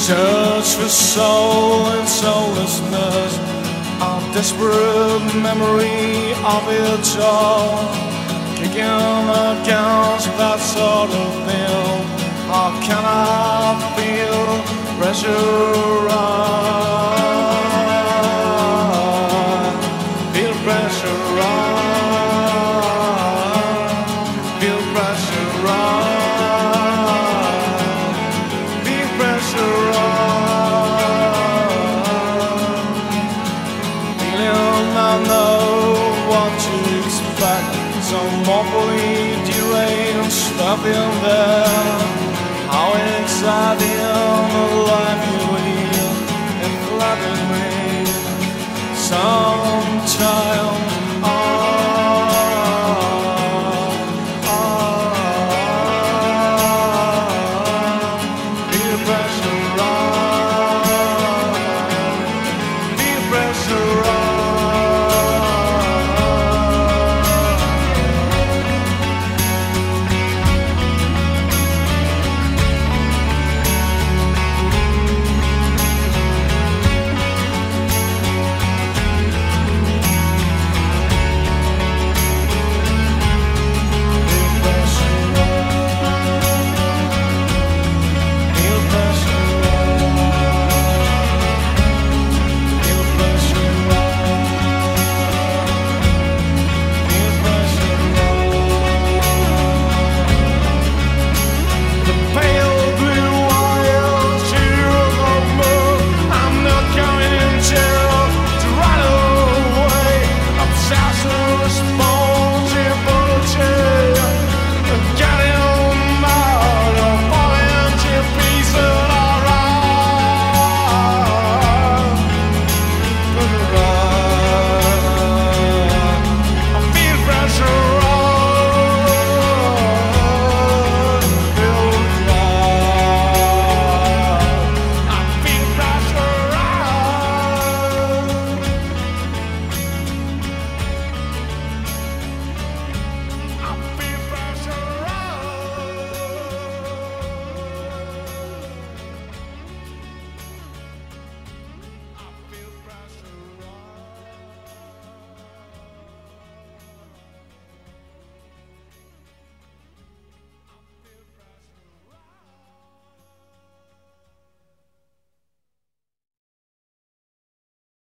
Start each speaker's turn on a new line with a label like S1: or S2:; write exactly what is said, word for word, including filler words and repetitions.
S1: Search for soul and soullessness, a desperate memory of it all, kicking against that sort of thing. How can I feel pressure on? Feel pressure on. Feel pressure on. Feel pressure on. Feeling I know what to expect. Some awfully deranged stuff in there. How exciting the life you live, it flatters me. Some